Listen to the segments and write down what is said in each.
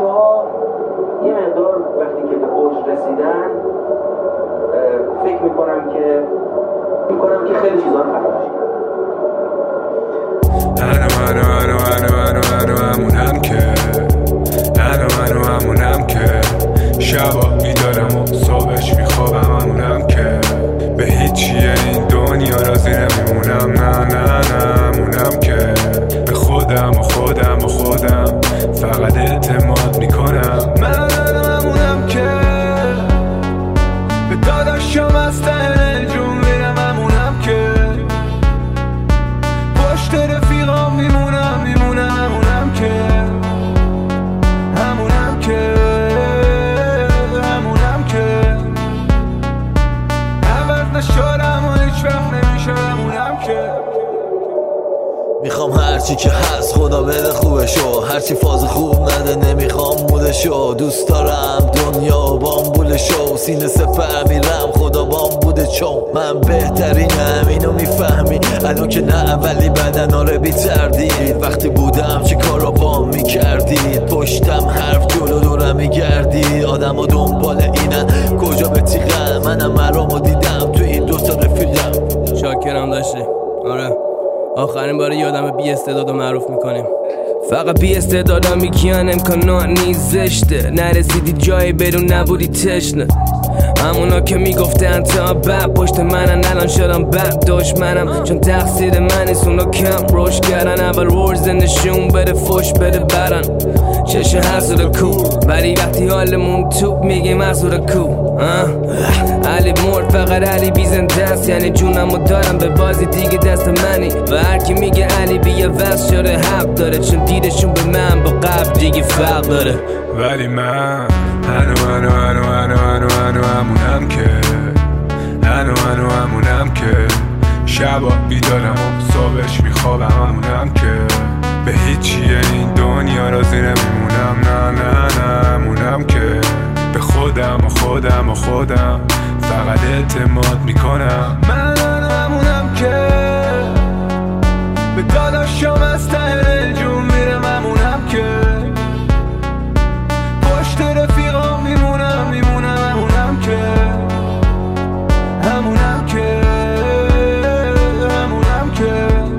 بچه‌ها یه مقدار وقتی که به اوج رسیدن فکر میکنم که خیلی چیزا رو فراموش کردم. همونم که شبا بیدارم و صبحش میخوابم، همونم که به هیچی این دنیا راضی نمیمونم. نه همونم که به خودم فقط اعتماد میکنم. من همونم که به داداشم از ته جون میرم، همونم که پشت رفیقام میمونم. همونم که عوض نشدم و هیچ وقت نمیشم. همونم که میخوام هرچی که هست خدا بده خوبشو، هرچی فاز خوب نده نمیخوام مودشو. دوست دارم دنیا بامبولشو، سینه سپر میرم خدا بام بوده چون من بهترینم. اینو میفهمی الان که نه ولی بدن آره بی تردید. وقتی بودم چه کارا بام میکردید، پشتم حرف جلو دورم میگردید. آدم و دنبال اینن کجا به تیغن، منم مرامو دیدم تو این دوتا رفیقم. شاکرم داشتی آره، آخرین بار یادم بی استعدادو معروف میکنیم. فقط بی استعدادم میکیان امکانات نیست زشته، نرسیدی جایی بدون نبودی تشنه. همونا که میگفتن تا بعد پشت منن الان شدم بعد دشمنم، چون تقصیر من نیست اونا کم روش کردن. اول ورز نشون بده فش بده برن چشه حسود کو، ولی وقتی حالمون توپ میگیم حسود کو. علی مرد فقط علی بی زنده است، یعنی جونمو دارم به بازی دیگه دست منی. و هر کی میگه علی بی وز شده حق داره، چون دیدشون به من با قبل دیگه فرق داره. ولی من همونم که شبا بیدارم و صبحش میخوابم. همونم که به هیچی این دنیا راضی نمیمونم. نه همونم که به خودم فقط اعتماد میکنم. من همونم که به داداشم از ته جون میرم. همونم که پشت رفیقام میمونم. همونم که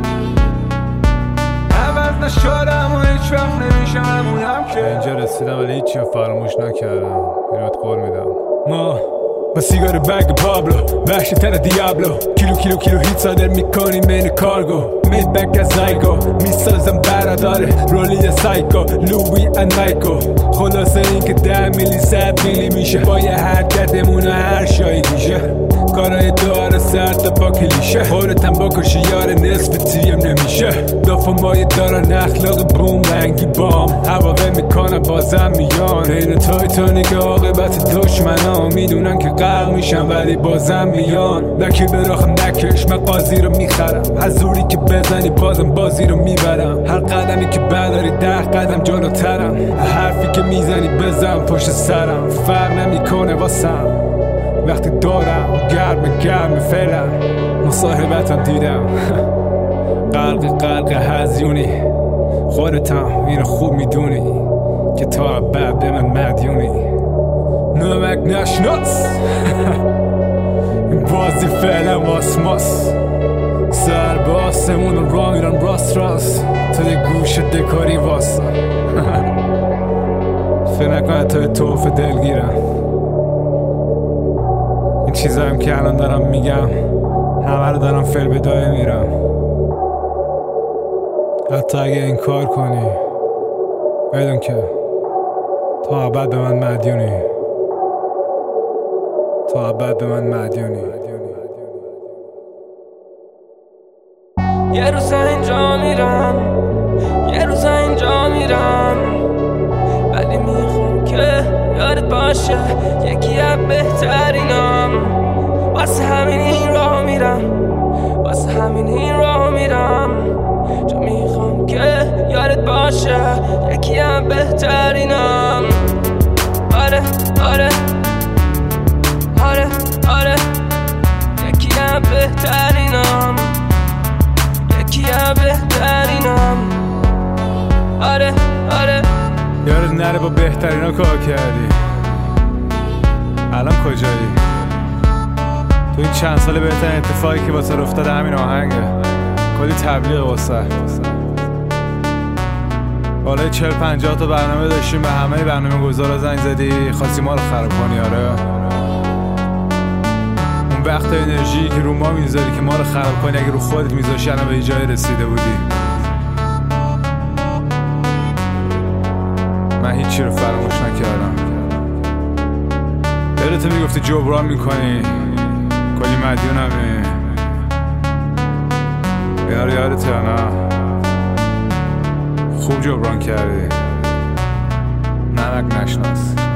عوض نشدم و هیچ وقت نمیشم. همونم که اینجا رسیدم ولی هیچی رو فراموش نکردم. اینوات قول میدم ما با سیگار بگ پابلو وحشی تر دیابلو، کیلو هیت صادر میکنیم این کارگو. مید بک از زایگو میسازم براداره رولی سایکو لوی انایکو. خلاصه این که 10 میلی 100 میلی میشه با یه حرکتمون هر شایی گیشه. کارای داره سر تا با کلیشه، خودتم بکشی یار نصف تیم نمیشه. دافمای دارن اخلاق بوم رنگی بام، هواوه میکنن بازم میان. بین تایتانیک عاقبت دشمنا میدونن که غرق میشن ولی بازم میان. نکی براخم نکش من قاضی رو میخرم، حضوری که بزنی بازم بازی رو میبرم. هر قدمی که برداری 10 قدم جلوترم، حرفی که میزنی بزن پشت سرم. فرق نمیکنه واسم وقتی دارم گرم فعلا. مصاحبتم دیدم غرق هزیونی، خودتم اینو خوب میدونی که تا بعد به من مدیونی. نمک نشناس این بازی فعلا واسماس. سر به آسمون را میرن راست تا یه گوش دکاری واسا. فکر نکنه تا توف دلگیرم. این چیزایم که الان دارم میگم همه رو دارم فعل به دایه میرم. حتی اگه این کار کنی بدون که تا ابد به من مدیونی. یه روز اینجا میرم ولی میخوام که یادت باشه یکی از بهترینم. واسه همین این راه میرم چون میخوام که یادت باشه یکی از بهترینم. آره یکی از بهترینم. یادت نره با بهترینا کار کردی، الان کجایی؟ تو این چند سال بهترین اتفاقی که واسه افتاده همین آهنگه. کلی تبلیغ واسه بالای 40-50 تا برنامه داشتیم، به همه برنامه گذارا زنگ زدی خواستی ما رو خراب کنی. آره اون وقت انرژی که رو ما میذاری که ما رو خراب کنی، اگه رو خودت میذاشی الان به جای رسیده بودی. من هیچی رو فراموش نکردم. دلتو میگفتی جبران میکنی، کلی مدیونمی. اینا رو یادت یا نه؟ خوب جبران کردی، نمک نشناس.